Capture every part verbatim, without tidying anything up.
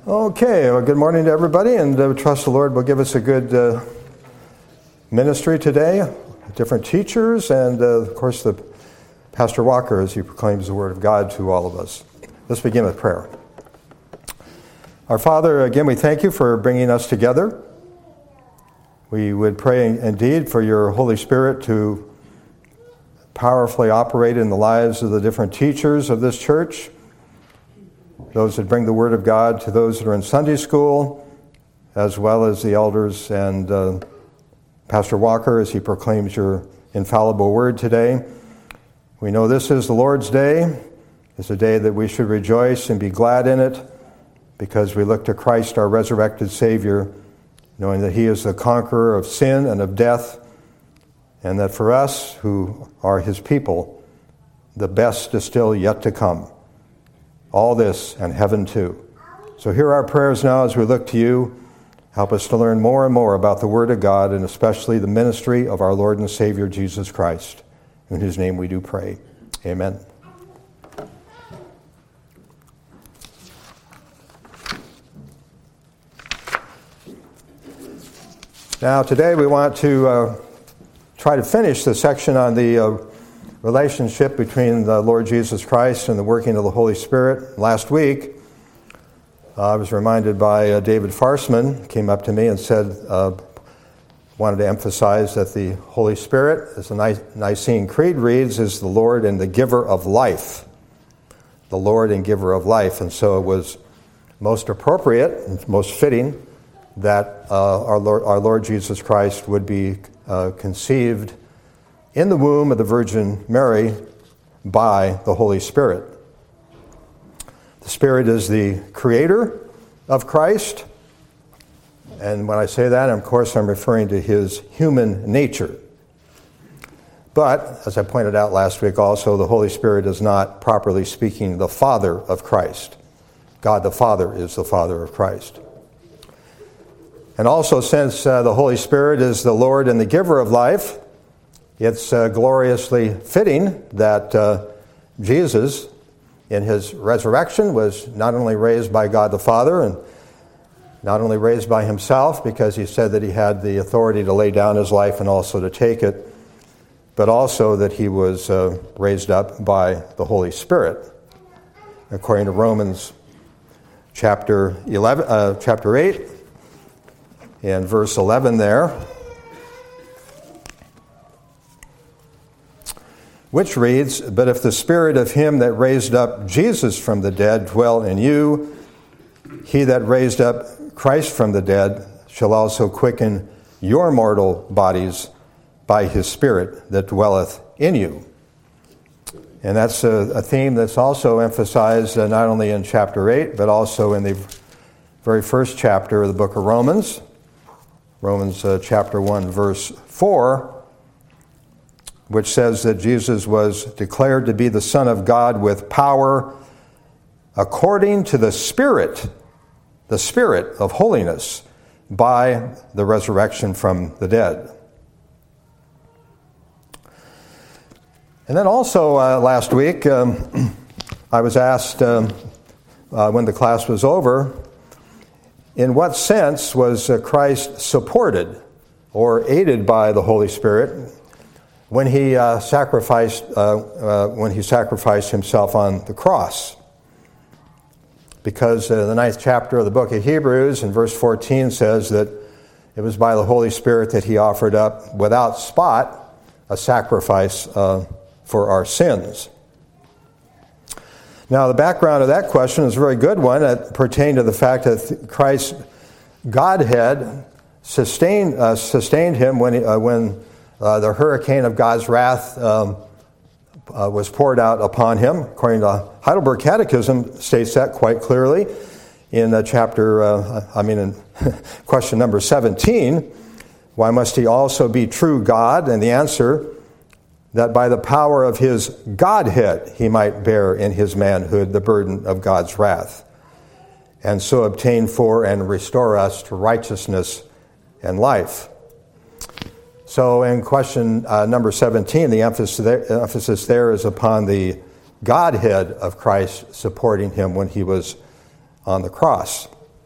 Okay, well, good morning to everybody, and uh, trust the Lord will give us a good uh, ministry today. Different teachers, and uh, of course, the Pastor Walker as he proclaims the Word of God to all of us. Let's begin with prayer. Our Father, again, we thank you for bringing us together. We would pray indeed for your Holy Spirit to powerfully operate in the lives of the different teachers of this church, those that bring the Word of God to those that are in Sunday school, as well as the elders and uh, Pastor Walker as he proclaims your infallible Word today. We know this is the Lord's day. It's a day that we should rejoice and be glad in it because we look to Christ, our resurrected Savior, knowing that He is the conqueror of sin and of death, and that for us who are His people, the best is still yet to come. All this and heaven too. So hear our prayers now as we look to you. Help us to learn more and more about the Word of God, and especially the ministry of our Lord and Savior Jesus Christ, in whose name we do pray. Amen. Now today we want to uh, try to finish the section on the uh, relationship between the Lord Jesus Christ and the working of the Holy Spirit. Last week, uh, I was reminded by uh, David Farsman, came up to me and said, uh, wanted to emphasize that the Holy Spirit, as the Nicene Creed reads, is the Lord and the giver of life. The Lord and giver of life. And so it was most appropriate and most fitting that uh, our, Lord, our Lord Jesus Christ would be uh, conceived in the womb of the Virgin Mary by the Holy Spirit. The Spirit is the creator of Christ, and when I say that, of course, I'm referring to His human nature. But, as I pointed out last week also, the Holy Spirit is not, properly speaking, the Father of Christ. God the Father is the Father of Christ. And also, since uh, the Holy Spirit is the Lord and the giver of life, it's uh, gloriously fitting that uh, Jesus, in His resurrection, was not only raised by God the Father and not only raised by Himself, because He said that He had the authority to lay down His life and also to take it, but also that He was uh, raised up by the Holy Spirit. According to Romans chapter eleven, uh, chapter eight, and verse eleven there, which reads, "But if the Spirit of Him that raised up Jesus from the dead dwell in you, He that raised up Christ from the dead shall also quicken your mortal bodies by His Spirit that dwelleth in you." And that's a, a theme that's also emphasized uh, not only in chapter eight, but also in the very first chapter of the book of Romans. Romans uh, chapter one, verse four, which says that Jesus was declared to be the Son of God with power according to the Spirit, the Spirit of holiness, by the resurrection from the dead. And then also uh, last week, um, I was asked um, uh, when the class was over, in what sense was uh, Christ supported or aided by the Holy Spirit when he uh, sacrificed uh, uh, when he sacrificed himself on the cross? Because uh, the ninth chapter of the book of Hebrews in verse fourteen says that it was by the Holy Spirit that he offered up without spot a sacrifice uh, for our sins. Now, the background of that question is a very good one. It pertained to the fact that Christ's Godhead sustained uh, sustained him when he, uh, when uh, the hurricane of God's wrath um, uh, was poured out upon him. According to Heidelberg Catechism, states that quite clearly in uh, chapter. Uh, I mean, in question number seventeen. Why must he also be true God? And the answer, that by the power of his Godhead he might bear in his manhood the burden of God's wrath, and so obtain for and restore us to righteousness and life. So in question uh, number seventeen, the emphasis there, emphasis there is upon the Godhead of Christ supporting him when he was on the cross.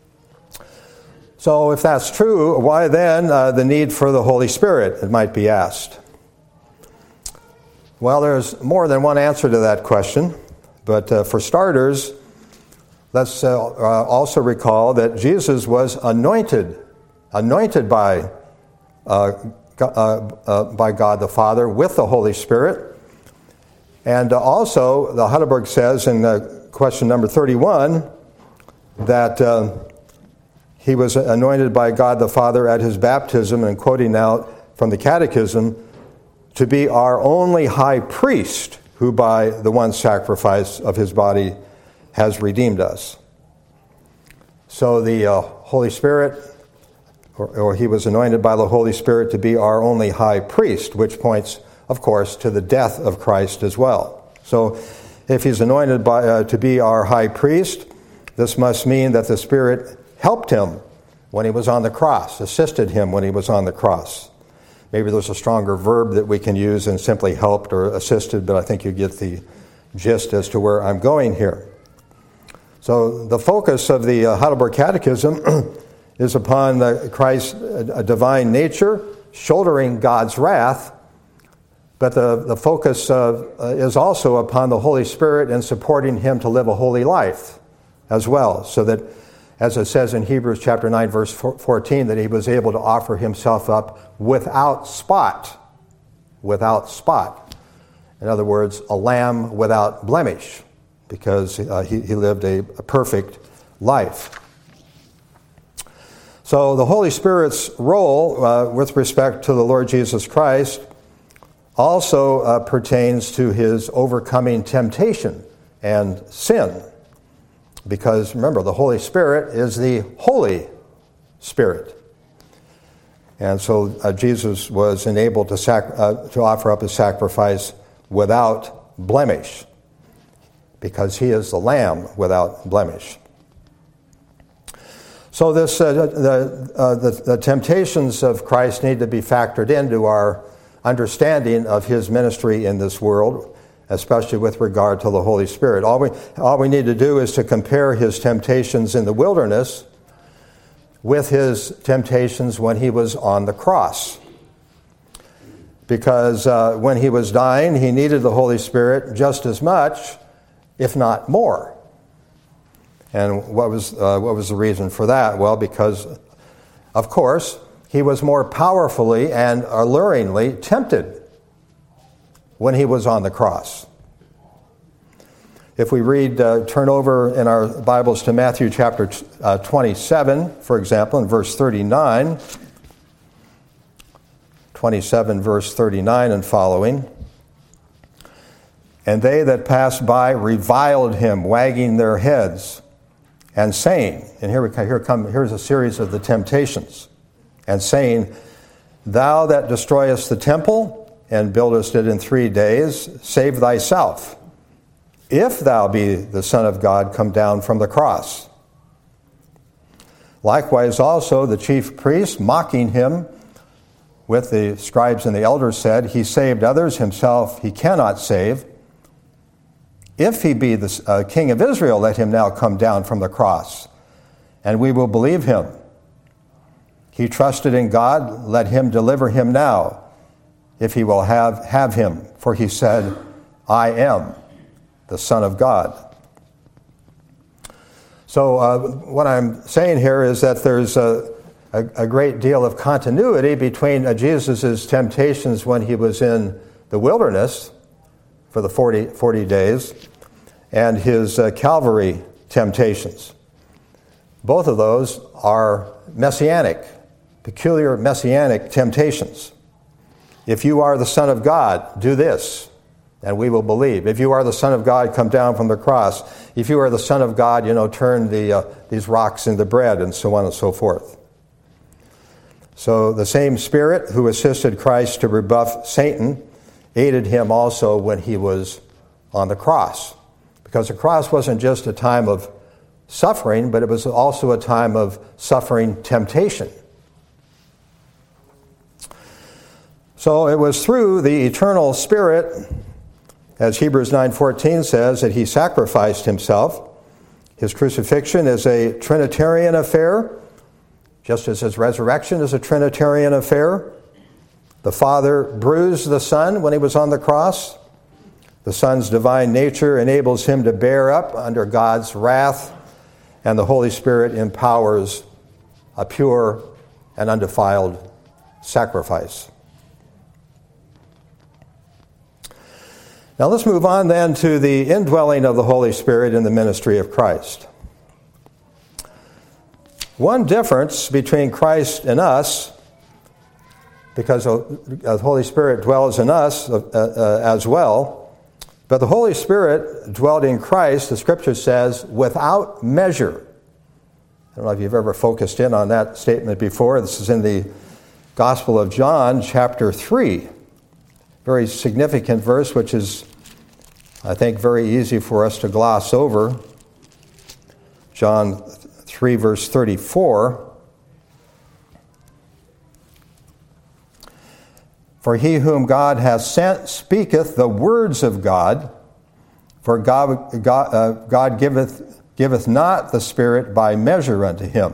So if that's true, why then uh, the need for the Holy Spirit, it might be asked? Well, there's more than one answer to that question. But uh, for starters, let's uh, uh, also recall that Jesus was anointed, anointed by, uh, uh, uh, by God the Father with the Holy Spirit. And uh, also, the Heidelberg says in uh, question number thirty-one that uh, he was anointed by God the Father at his baptism, and quoting now from the Catechism, to be our only high priest who by the one sacrifice of his body has redeemed us. So the uh, Holy Spirit, or, or he was anointed by the Holy Spirit to be our only high priest, which points, of course, to the death of Christ as well. So if he's anointed by, uh, to be our high priest, this must mean that the Spirit helped him when he was on the cross, assisted him when he was on the cross. Maybe there's a stronger verb that we can use than simply helped or assisted, but I think you get the gist as to where I'm going here. So the focus of the uh, Heidelberg Catechism is upon uh, Christ's uh, divine nature, shouldering God's wrath, but the, the focus uh, uh, is also upon the Holy Spirit and supporting him to live a holy life as well, so that, as it says in Hebrews chapter nine, verse fourteen, that he was able to offer himself up without spot. Without spot. In other words, a lamb without blemish, because uh, he, he lived a, a perfect life. So the Holy Spirit's role uh, with respect to the Lord Jesus Christ also uh, pertains to his overcoming temptation and sin. Because remember, the Holy Spirit is the Holy Spirit. And so uh, Jesus was enabled to, sac- uh, to offer up a sacrifice without blemish, because he is the Lamb without blemish. So this, uh, the, uh, the, the temptations of Christ need to be factored into our understanding of his ministry in this world, especially with regard to the Holy Spirit. All we, all we need to do is to compare his temptations in the wilderness with his temptations when he was on the cross. Because uh, when he was dying, he needed the Holy Spirit just as much, if not more. And what was, uh, what was the reason for that? Well, because, of course, he was more powerfully and alluringly tempted when he was on the cross. If we read, uh, turn over in our Bibles to Matthew chapter uh, twenty-seven, for example, in verse thirty-nine, twenty-seven, verse thirty-nine and following. And they that passed by reviled him, wagging their heads, and saying, and here we here come here's a series of the temptations, and saying, Thou that destroyest the temple and buildest it in three days, save thyself. If thou be the Son of God, come down from the cross. Likewise also the chief priests, mocking him with the scribes and the elders, said, He saved others, himself he cannot save. If he be the uh, King of Israel, let him now come down from the cross, and we will believe him. He trusted in God, let him deliver him now, if he will have, have him. For he said, I am the Son of God. So uh, what I'm saying here is that there's a, a, a great deal of continuity between uh, Jesus' temptations when he was in the wilderness for the forty, forty days and his uh, Calvary temptations. Both of those are messianic, peculiar messianic temptations. If you are the Son of God, do this, and we will believe. If you are the Son of God, come down from the cross. If you are the Son of God, you know, turn the uh, these rocks into bread, and so on and so forth. So the same Spirit who assisted Christ to rebuff Satan aided him also when he was on the cross. Because the cross wasn't just a time of suffering, but it was also a time of suffering temptation. So it was through the eternal Spirit, as Hebrews nine fourteen says, that he sacrificed himself. His crucifixion is a Trinitarian affair. just as his resurrection is a Trinitarian affair. The Father bruised the Son when he was on the cross. The Son's divine nature enables him to bear up under God's wrath, and the Holy Spirit empowers a pure and undefiled sacrifice. Now let's move on then to the indwelling of the Holy Spirit in the ministry of Christ. One difference between Christ and us, because the Holy Spirit dwells in us uh, uh, as well, but the Holy Spirit dwelled in Christ, the Scripture says, without measure. I don't know if you've ever focused in on that statement before. This is in the Gospel of John, chapter three. Very significant verse, which is, I think, very easy for us to gloss over. John three, verse thirty-four. For he whom God hath sent speaketh the words of God, for God, God, uh, God giveth, giveth not the Spirit by measure unto him.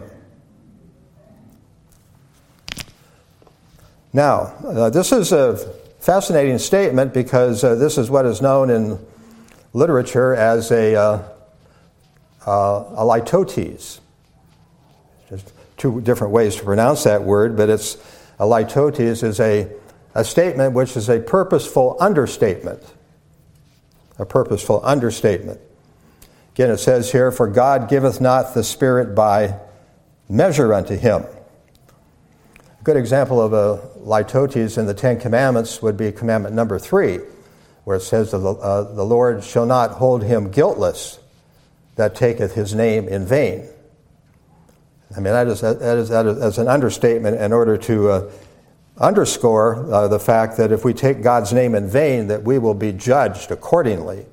Now, uh, this is a fascinating statement because uh, this is what is known in literature as a, uh, uh, a litotes. There's two different ways to pronounce that word, but it's a litotes is a, a statement which is a purposeful understatement. A purposeful understatement. Again, it says here, for God giveth not the Spirit by measure unto him. A good example of a litotes in the Ten Commandments would be commandment number three, where it says, the, uh, the Lord shall not hold him guiltless that taketh his name in vain. I mean, that is, that is, that is that's an understatement in order to uh, underscore uh, the fact that if we take God's name in vain, that we will be judged accordingly.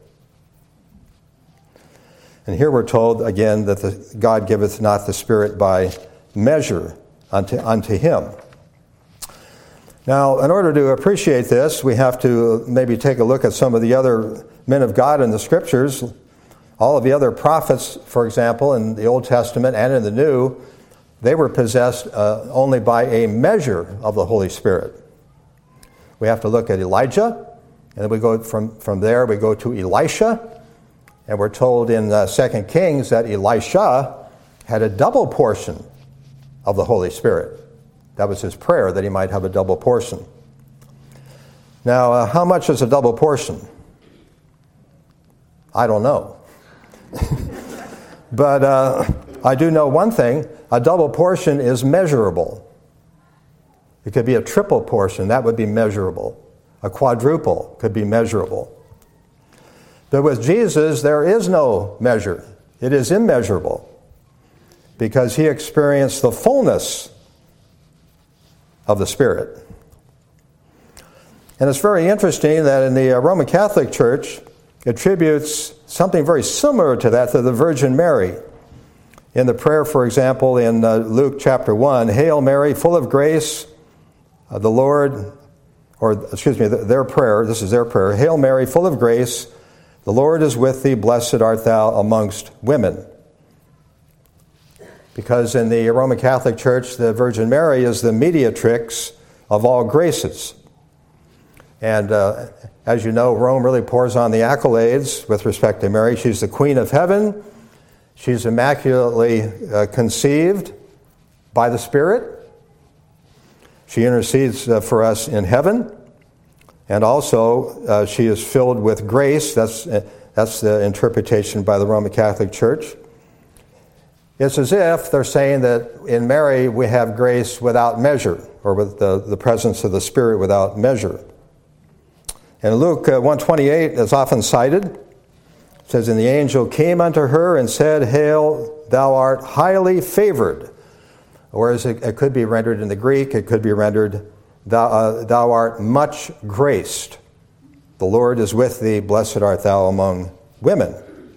And here we're told, again, that the, God giveth not the Spirit by measure unto, unto him. Now, in order to appreciate this, we have to maybe take a look at some of the other men of God in the Scriptures. All of the other prophets, for example, in the Old Testament and in the New, they were possessed uh, only by a measure of the Holy Spirit. We have to look at Elijah, and then we go from, from there, we go to Elisha, and we're told in uh, Second Kings that Elisha had a double portion of the Holy Spirit. That was his prayer, that he might have a double portion. Now, uh, how much is a double portion? I don't know. But uh, I do know one thing. A double portion is measurable. It could be a triple portion. That would be measurable. A quadruple could be measurable. But with Jesus, there is no measure. It is immeasurable because he experienced the fullness of the Spirit. And it's very interesting that in the Roman Catholic Church attributes something very similar to that to the Virgin Mary. In the prayer, for example, in uh, Luke chapter one, Hail Mary, full of grace, uh, the Lord, or excuse me, their prayer, this is their prayer, Hail Mary, full of grace, the Lord is with thee, blessed art thou amongst women. Because in the Roman Catholic Church, the Virgin Mary is the mediatrix of all graces. And uh, as you know, Rome really pours on the accolades with respect to Mary. She's the Queen of Heaven. She's immaculately uh, conceived by the Spirit. She intercedes uh, for us in heaven. And also, uh, she is filled with grace. That's, uh, that's the interpretation by the Roman Catholic Church. It's as if they're saying that in Mary we have grace without measure, or with the, the presence of the Spirit without measure. And Luke uh, one twenty-eight is often cited. It says, And the angel came unto her and said, Hail, thou art highly favored. Whereas it, it could be rendered in the Greek, it could be rendered, thou, uh, thou art much graced. The Lord is with thee, blessed art thou among women.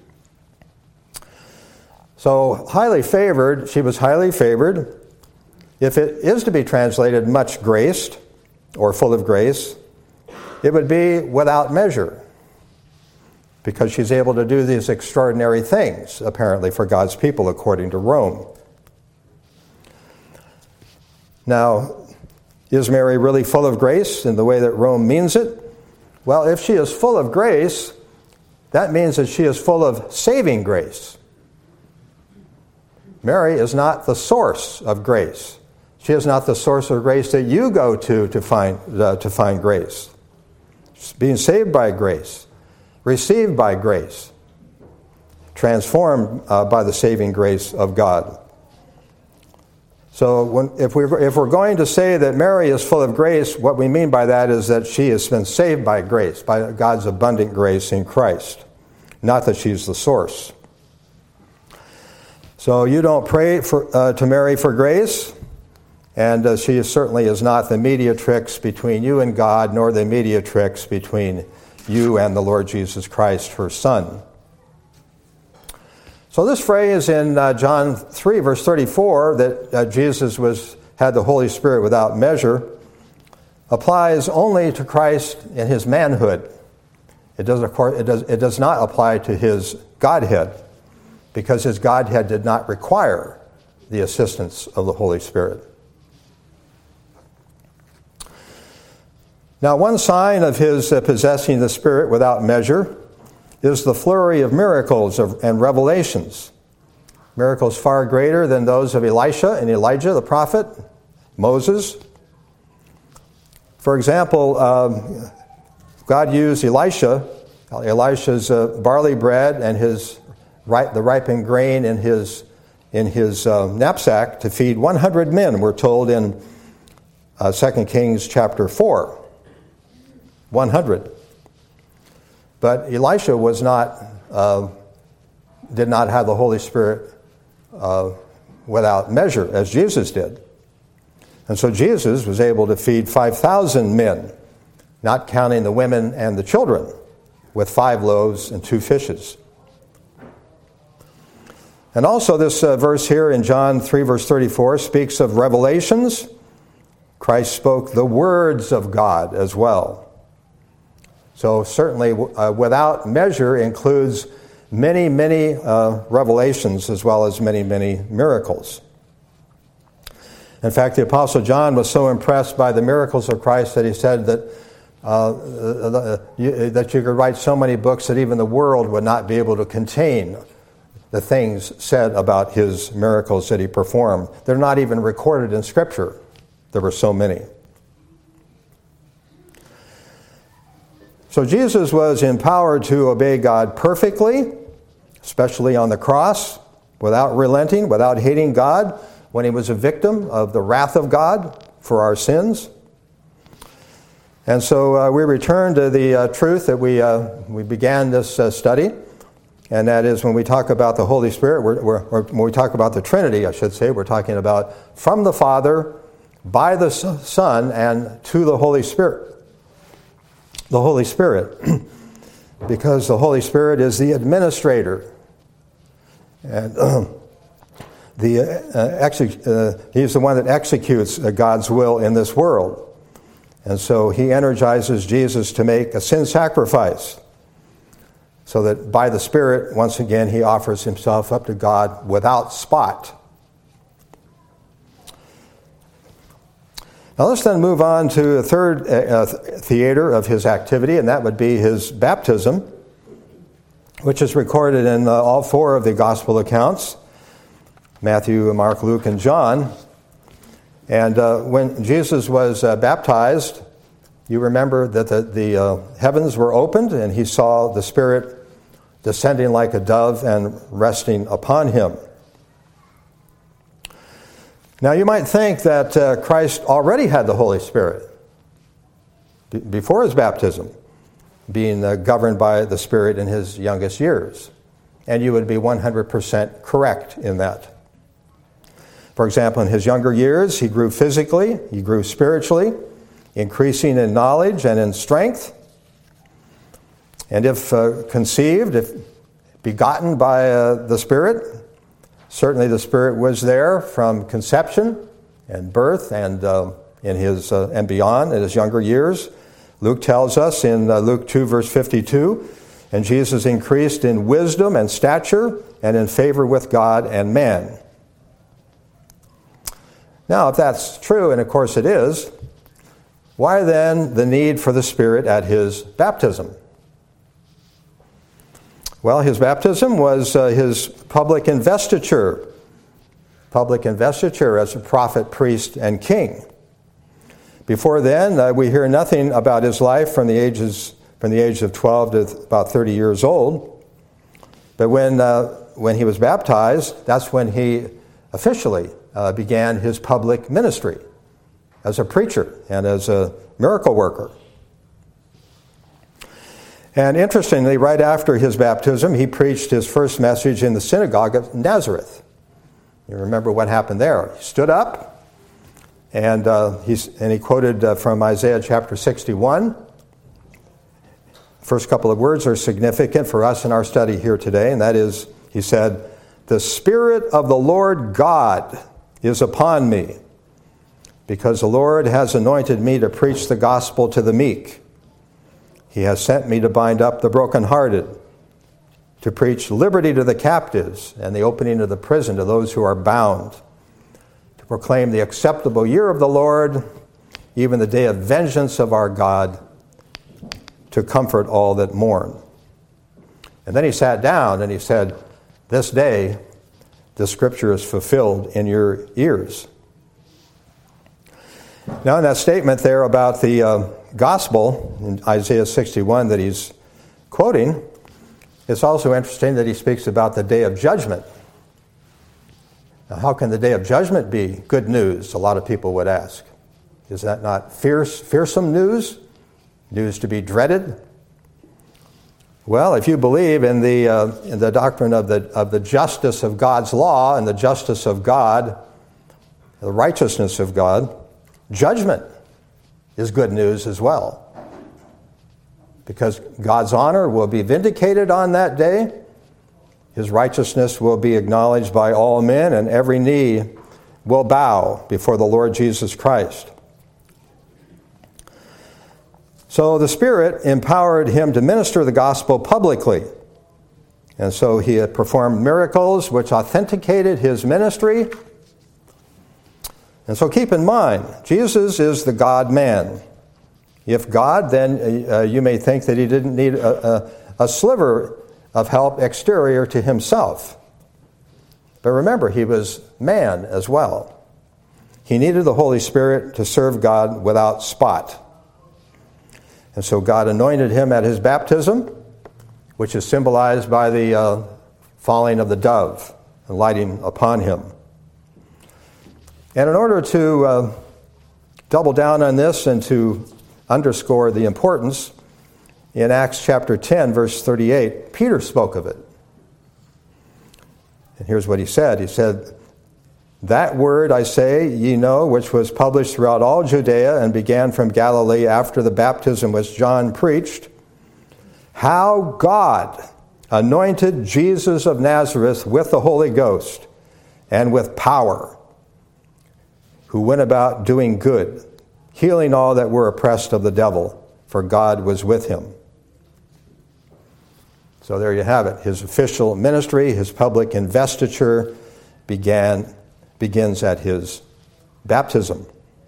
So, highly favored, she was highly favored. If it is to be translated much graced, or full of grace, it would be without measure, because she's able to do these extraordinary things, apparently, for God's people, according to Rome. Now, is Mary really full of grace in the way that Rome means it? Well, if she is full of grace, that means that she is full of saving grace. Mary is not the source of grace. She is not the source of grace that you go to to find, uh, to find grace. She's being saved by grace, received by grace, transformed uh, by the saving grace of God. So when, if, we, if we're going to say that Mary is full of grace, what we mean by that is that she has been saved by grace, by God's abundant grace in Christ, not that she's the source. So you don't pray for, uh, to Mary for grace, and uh, she certainly is not the mediatrix between you and God, nor the mediatrix between you and the Lord Jesus Christ, her Son. So this phrase in uh, John three, verse thirty-four, that uh, Jesus was had the Holy Spirit without measure, applies only to Christ in his manhood. It does, of course, it does, it does not apply to his Godhead, because his Godhead did not require the assistance of the Holy Spirit. Now, one sign of his uh, possessing the Spirit without measure is the flurry of miracles and revelations. Miracles far greater than those of Elisha and Elijah, the prophet, Moses. For example, um, God used Elisha, Elisha's uh, barley bread and his the ripened grain in his in his uh, knapsack to feed one hundred men. We're told in uh, Second Kings chapter four. one hundred. But Elisha was not, uh, did not have the Holy Spirit uh, without measure, as Jesus did. And so Jesus was able to feed five thousand men, not counting the women and the children, with five loaves and two fishes. And also this uh, verse here in John three, verse thirty-four, speaks of revelations. Christ spoke the words of God as well. So certainly uh, without measure includes many, many uh, revelations as well as many, many miracles. In fact, the Apostle John was so impressed by the miracles of Christ that he said that uh, uh, you, that you could write so many books that even the world would not be able to contain the things said about his miracles that he performed. They're not even recorded in Scripture. There were so many. So Jesus was empowered to obey God perfectly, especially on the cross, without relenting, without hating God, when he was a victim of the wrath of God for our sins. And so uh, we return to the uh, truth that we uh, we began this uh, study, and that is when we talk about the Holy Spirit, we're, we're, or when we talk about the Trinity, I should say, we're talking about from the Father, by the Son, and to the Holy Spirit. The Holy Spirit, because the Holy Spirit is the administrator, and uh, the uh, exec- uh, he's the one that executes uh, God's will in this world, and so he energizes Jesus to make a sin sacrifice, so that by the Spirit, once again, he offers himself up to God without spot. Now let's then move on to a third uh, theater of his activity, and that would be his baptism, which is recorded in uh, all four of the gospel accounts, Matthew, Mark, Luke, and John. And uh, when Jesus was uh, baptized, you remember that the, the uh, heavens were opened, and he saw the Spirit descending like a dove and resting upon him. Now, you might think that uh, Christ already had the Holy Spirit b- before his baptism, being uh, governed by the Spirit in his youngest years. And you would be one hundred percent correct in that. For example, in his younger years, he grew physically, he grew spiritually, increasing in knowledge and in strength. And if uh, conceived, if begotten by uh, the Spirit, certainly the Spirit was there from conception and birth and uh, in his uh, and beyond in his younger years. Luke tells us in uh, Luke two, verse fifty-two, and Jesus increased in wisdom and stature and in favor with God and man. Now, if that's true, and of course it is, why then the need for the Spirit at his baptism? Well, his baptism was uh, his public investiture, public investiture as a prophet, priest, and king. Before then, uh, we hear nothing about his life from the ages from the age of twelve to about thirty years old. But when uh, when he was baptized, that's when he officially uh, began his public ministry as a preacher and as a miracle worker. And interestingly, right after his baptism, he preached his first message in the synagogue of Nazareth. You remember what happened there. He stood up, and, uh, he's, and he quoted uh, from Isaiah chapter sixty-one. First couple of words are significant for us in our study here today, and that is, he said, "The Spirit of the Lord God is upon me, because the Lord has anointed me to preach the gospel to the meek. He has sent me to bind up the brokenhearted, to preach liberty to the captives and the opening of the prison to those who are bound, to proclaim the acceptable year of the Lord, even the day of vengeance of our God, to comfort all that mourn." And then he sat down and he said, "This day the scripture is fulfilled in your ears." Now, in that statement there about the uh, gospel in Isaiah sixty-one that he's quoting, it's also interesting that he speaks about the day of judgment. Now, how can the day of judgment be good news, a lot of people would ask? Is that not fierce, fearsome news? News to be dreaded? Well, if you believe in the uh, in the doctrine of the of the justice of God's law and the justice of God, the righteousness of God, judgment is good news as well. Because God's honor will be vindicated on that day. His righteousness will be acknowledged by all men, and every knee will bow before the Lord Jesus Christ. So the Spirit empowered him to minister the gospel publicly. And so he had performed miracles which authenticated his ministry. And so keep in mind, Jesus is the God-man. If God, then uh, you may think that he didn't need a, a, a sliver of help exterior to himself. But remember, he was man as well. He needed the Holy Spirit to serve God without spot. And so God anointed him at his baptism, which is symbolized by the uh, falling of the dove and lighting upon him. And in order to uh, double down on this and to underscore the importance, in Acts chapter ten, verse thirty-eight, Peter spoke of it. And here's what he said. He said, "That word, I say, ye know, which was published throughout all Judea and began from Galilee after the baptism which John preached, how God anointed Jesus of Nazareth with the Holy Ghost and with power, who went about doing good, healing all that were oppressed of the devil, for God was with him." So there you have it. His official ministry, his public investiture began begins at his baptism.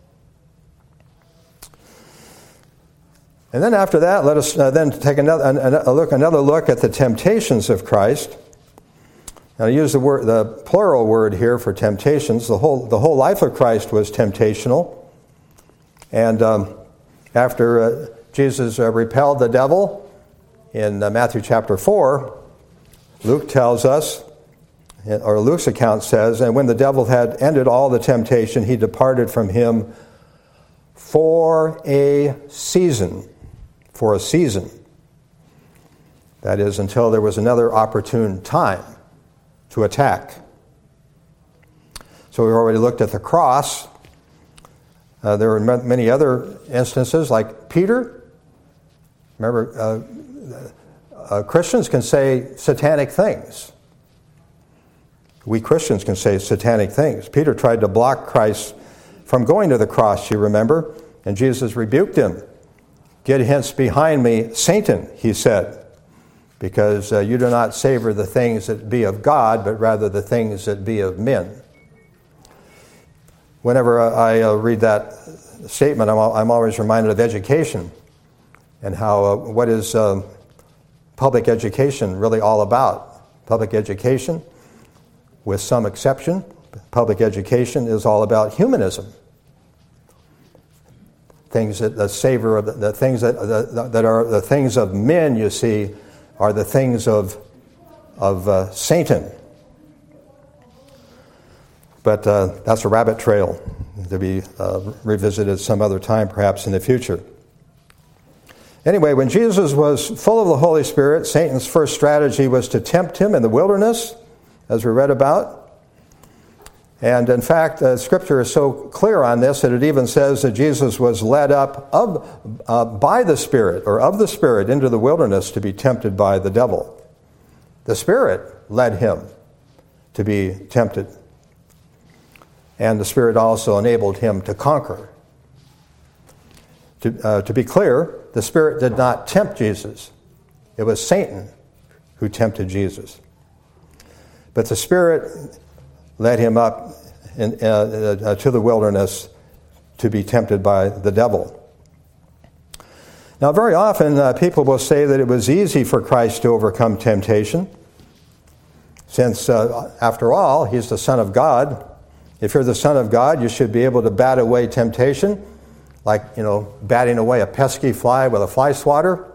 And then after that, let us uh, then take another a look another look at the temptations of Christ. Now, I use the word the plural word here for temptations. The whole the whole life of Christ was temptational. And um, after uh, Jesus uh, repelled the devil in uh, Matthew chapter four, Luke tells us, or Luke's account says, "And when the devil had ended all the temptation, he departed from him for a season." For a season. That is, until there was another opportune time to attack. So we've already looked at the cross. Uh, there were many other instances, like Peter. Remember, uh, uh, Christians can say satanic things. We Christians can say satanic things. Peter tried to block Christ from going to the cross, you remember, and Jesus rebuked him. "Get hence behind me, Satan," he said, "because uh, you do not savor the things that be of God, but rather the things that be of men." Whenever I uh, read that statement, I'm, I'm always reminded of education and how uh, what is uh, public education really all about. Public education, with some exception, public education is all about humanism. Things that the savor of the, the things that the, that are the things of men, you see, are the things of of uh, Satan. But uh, that's a rabbit trail to be uh, revisited some other time, perhaps in the future. Anyway, when Jesus was full of the Holy Spirit, Satan's first strategy was to tempt him in the wilderness, as we read about. And in fact, uh, Scripture is so clear on this that it even says that Jesus was led up of, uh, by the Spirit, or of the Spirit, into the wilderness to be tempted by the devil. The Spirit led him to be tempted. And the Spirit also enabled him to conquer. To, uh, to be clear, the Spirit did not tempt Jesus. It was Satan who tempted Jesus. But the Spirit led him up in, uh, uh, to the wilderness to be tempted by the devil. Now, very often uh, people will say that it was easy for Christ to overcome temptation, since, uh, after all, he's the Son of God. If you're the Son of God, you should be able to bat away temptation, like, you know, batting away a pesky fly with a fly swatter.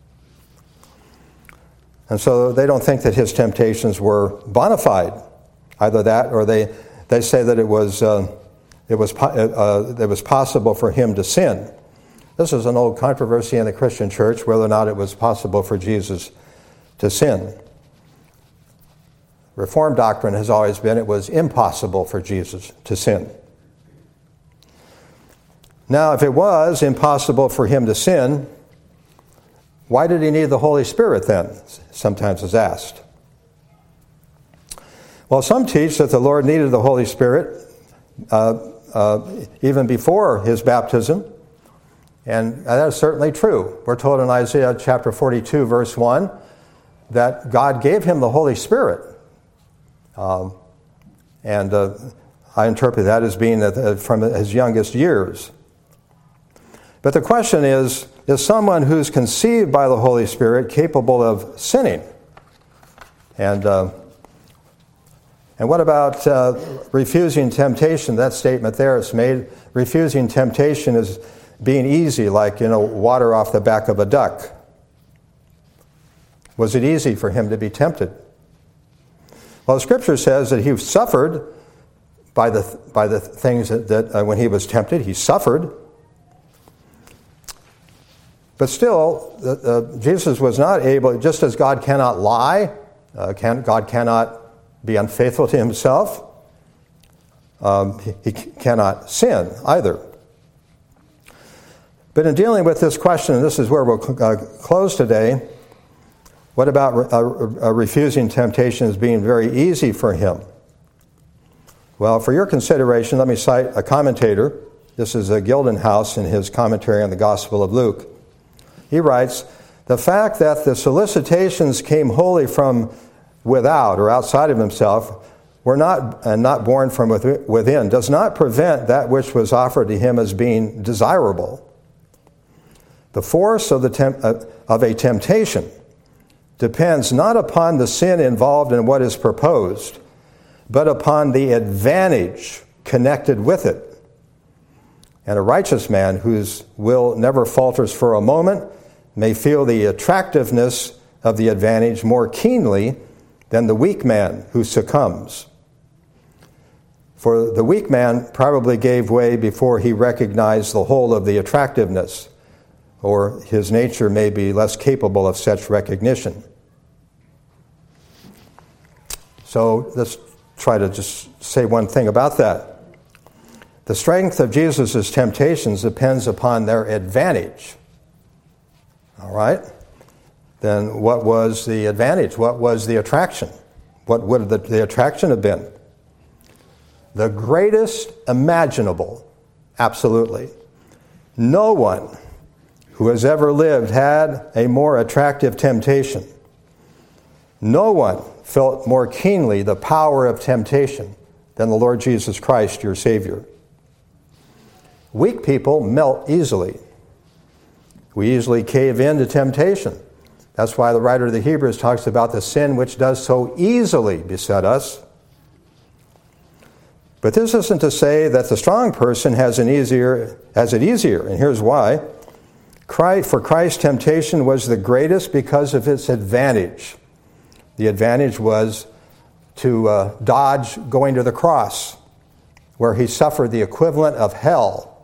And so they don't think that his temptations were bona fide. Either that, or they, they say that it was uh, it was uh, it was possible for him to sin. This is an old controversy in the Christian church, whether or not it was possible for Jesus to sin. Reformed doctrine has always been it was impossible for Jesus to sin. Now, if it was impossible for him to sin, why did he need the Holy Spirit then? Sometimes is asked. Well, some teach that the Lord needed the Holy Spirit uh, uh, even before his baptism, and that is certainly true. We're told in Isaiah chapter forty-two, verse one, that God gave him the Holy Spirit. Um, and uh, I interpret that as being uh, from his youngest years. But the question is, is someone who's conceived by the Holy Spirit capable of sinning? And uh, and what about uh, refusing temptation? That statement there is made. Refusing temptation is being easy, like, you know, water off the back of a duck. Was it easy for him to be tempted? Well, the Scripture says that he suffered by the by the things that, that uh, when he was tempted, he suffered. But still, uh, uh, Jesus was not able, just as God cannot lie, uh, can, God cannot be unfaithful to himself, um, he, he cannot sin either. But in dealing with this question, and this is where we'll uh, close today, what about uh, uh, refusing temptation as being very easy for him? Well, for your consideration, let me cite a commentator. This is uh, Gildenhouse in his commentary on the Gospel of Luke. He writes, the fact that the solicitations came wholly from without or outside of himself were not and not born from within does not prevent that which was offered to him as being desirable. The force of, the temp- of a temptation depends not upon the sin involved in what is proposed, but upon the advantage connected with it. And a righteous man whose will never falters for a moment may feel the attractiveness of the advantage more keenly than the weak man who succumbs. For the weak man probably gave way before he recognized the whole of the attractiveness, or his nature may be less capable of such recognition. So let's try to just say one thing about that. The strength of Jesus' temptations depends upon their advantage. All right? Then what was the advantage? What was the attraction? What would the, the attraction have been? The greatest imaginable, absolutely. No one who has ever lived had a more attractive temptation. No one felt more keenly the power of temptation than the Lord Jesus Christ, your Savior. Weak people melt easily. We easily cave in to temptation. That's why the writer of the Hebrews talks about the sin which does so easily beset us. But this isn't to say that the strong person has an easier, has it easier, and here's why. Christ, for Christ's temptation was the greatest because of its advantage. The advantage was to uh, dodge going to the cross, where he suffered the equivalent of hell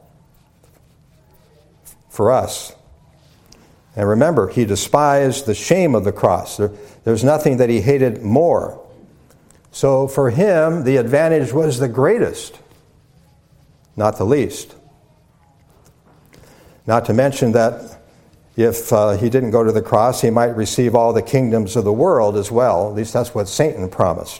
for us. And remember, he despised the shame of the cross. There, there's nothing that he hated more. So for him, the advantage was the greatest, not the least. Not to mention that if uh, he didn't go to the cross, he might receive all the kingdoms of the world as well. At least that's what Satan promised.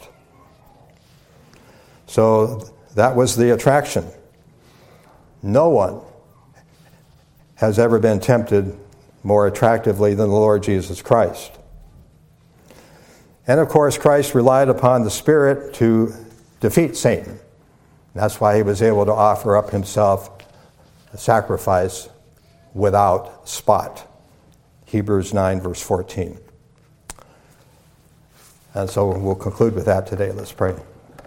So that was the attraction. No one has ever been tempted more attractively than the Lord Jesus Christ. And of course, Christ relied upon the Spirit to defeat Satan. That's why he was able to offer up himself a sacrifice without spot. Hebrews nine, verse fourteen. And so we'll conclude with that today. Let's pray.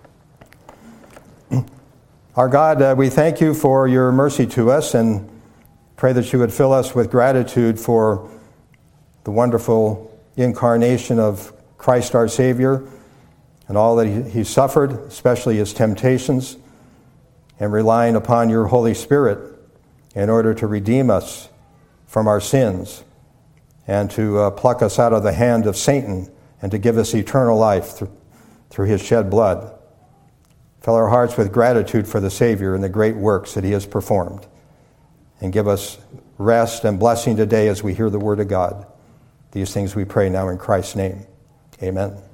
Our God, uh, we thank you for your mercy to us and pray that you would fill us with gratitude for the wonderful incarnation of Christ our Savior and all that he, he suffered, especially his temptations, and relying upon your Holy Spirit in order to redeem us from our sins and to uh, pluck us out of the hand of Satan and to give us eternal life through, through his shed blood. Fill our hearts with gratitude for the Savior and the great works that he has performed. And give us rest and blessing today as we hear the word of God. These things we pray now in Christ's name. Amen.